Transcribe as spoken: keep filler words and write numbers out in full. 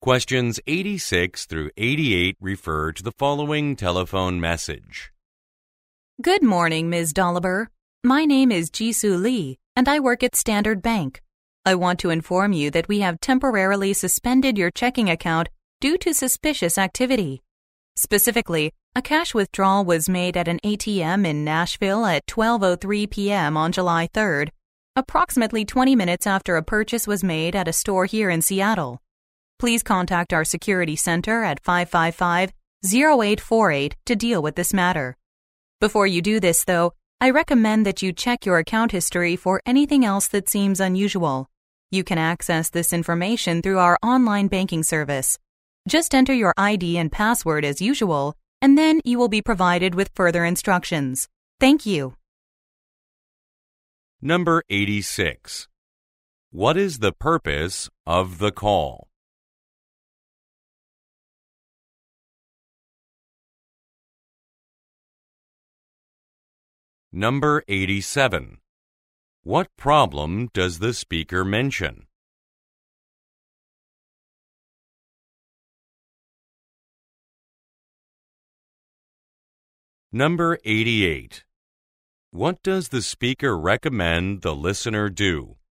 Questions eighty-six through eighty-eight refer to the following telephone message. Good morning, Miz Dolliver. My name is Jisoo Lee, and I work at Standard Bank. I want to inform you that we have temporarily suspended your checking account due to suspicious activity. Specifically, a cash withdrawal was made at an A T M in Nashville at twelve oh three p.m. on July third, approximately twenty minutes after a purchase was made at a store here in Seattle. Please contact our security center at five five five, oh eight four eight to deal with this matter. Before you do this, though, I recommend that you check your account history for anything else that seems unusual. You can access this information through our online banking service. Just enter your I D and password as usual, and then you will be provided with further instructions. Thank you. Number eighty-six. What is the purpose of the call? Number eighty-seven. What problem does the speaker mention? Number eighty-eight. What does the speaker recommend the listener do?